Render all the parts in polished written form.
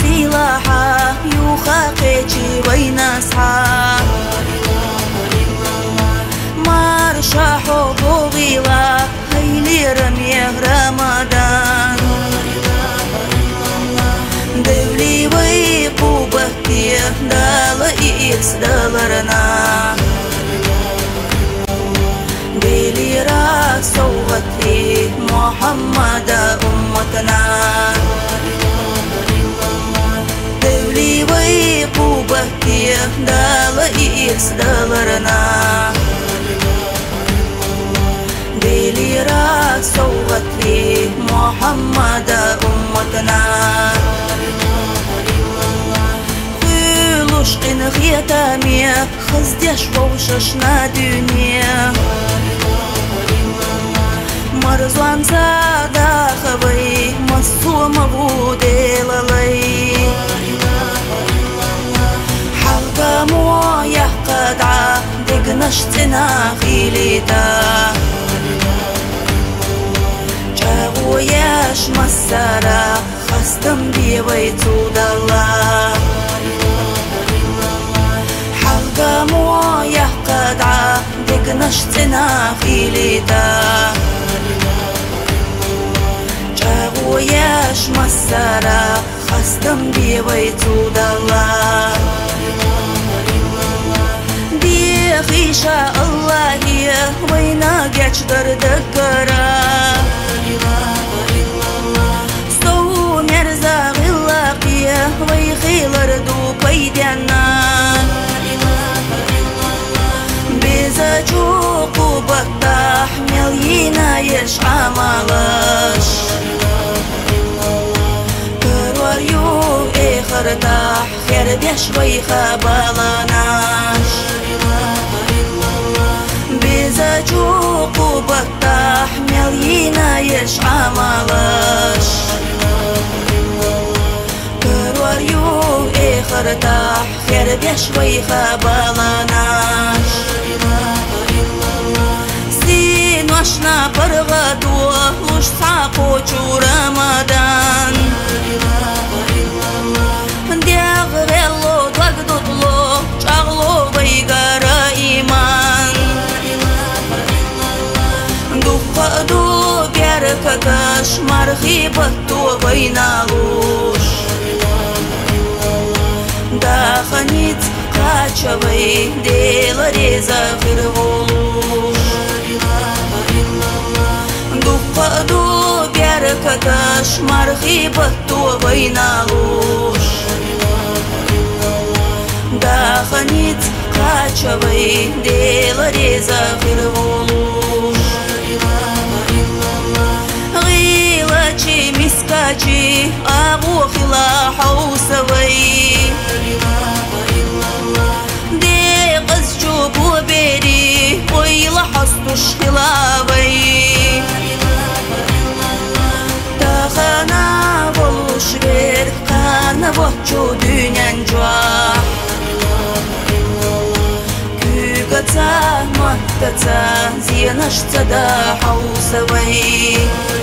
سلاحة يخاقيتي وين أصحى مرشا حب غيلا هيلي رميه رمضان دولي ويقوبتي دال إيس دالرنا ديلي راسوغتي محمد أمتنا دولي ويقوبتي دال إيس دالرنا ديلي راسوغتي محمد أمتنا خلوشقين خيتامي خزديش ووششنا دنيا مرزوان زادا خوي مصوم غودي للي حلقة مويا قدعة دقنشتنا خيليتا جاغوياش مسارا خستم بيويتو دالا حلقة مويا قدعة دقنشتنا خيليتا جاغوياش مسارا خستم بيويتو دالا خيشة الله وينا جاش دردكرا سو مرزا غلاقية ويخيلر دو قيدنا بيزا جوقو بطاح ملينا يش عمالش كرواريو اخرتاح خير ديش ويخابالناش بيزاجوق بطاح ملينا يش عمالش كرواريو اخرتاح خير ديش ويخابالناش سين وشنا برغدو لوش ساقو جو رمضان ديغ غلو دغدطلو شغلو بيغارا إيمان دو بيرككش مرخيبتو بينالوش داخنيت قاچوي ديل ريزا خيرولوش دو بيرككش مرخيبتو بينالوش داخنيت قاچوي ديل ريزا خيرولوش غيلاتي مسكاتي أبو خلا حوسوي دي قزجو بوبيري ويلا حستوش خلاوي تاخنا بولوش بير كان بوچو دنيان جوا كوكتا مكتا زينشتا دا حوسوي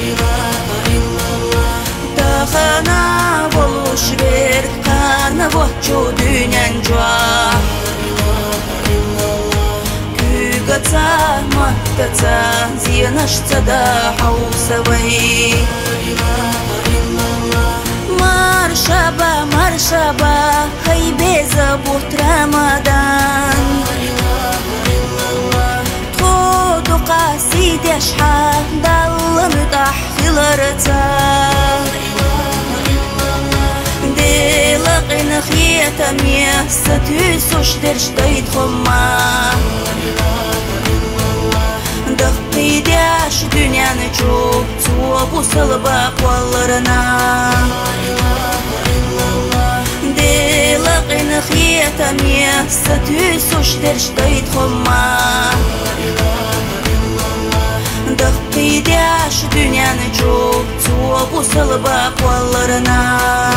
تاخنا بولوش بير كان بوچو دنيان جوا كوكتا مكتا زينشتا دا حوسوي مرشبا مرشبا هاي بيزا بوت رمضان تخودو قاسيد يشحا دال متحخلرتا ديلقين خيتمية ستوسوش درش دايد خما دقي داش دنيانı çok bu salba kollarına دلقين خيتمية ستوسوش درش دايد خما دقي داش دنيانı çok bu salba kollarına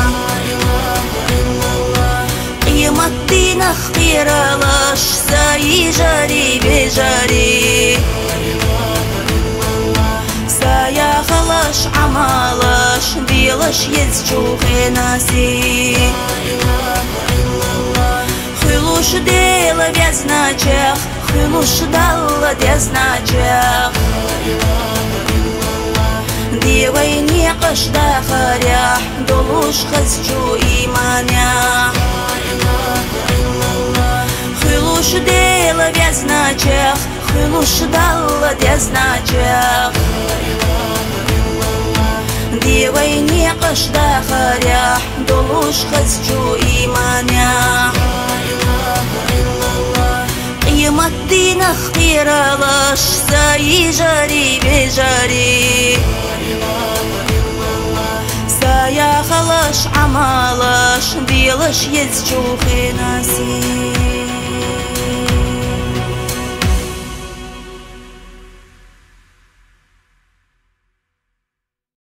قيمتنا خير لاش ساي جاري بجاري سايا خلاش خلش عمالش ديلش يزجوخي ناسي خلوش ديل вязначах خلوش دل ديزначах ديويني قش داخريح دلوش خزجو إيمانيح خلوش ديل вязначах خلوش دل ديزначах ديويني قش داخريح دلوش خزجو إيمانيح قيمة دين اختيرالش ساي جاري بجاري سايا خلش عمالش ديلش يزجوخي ناسي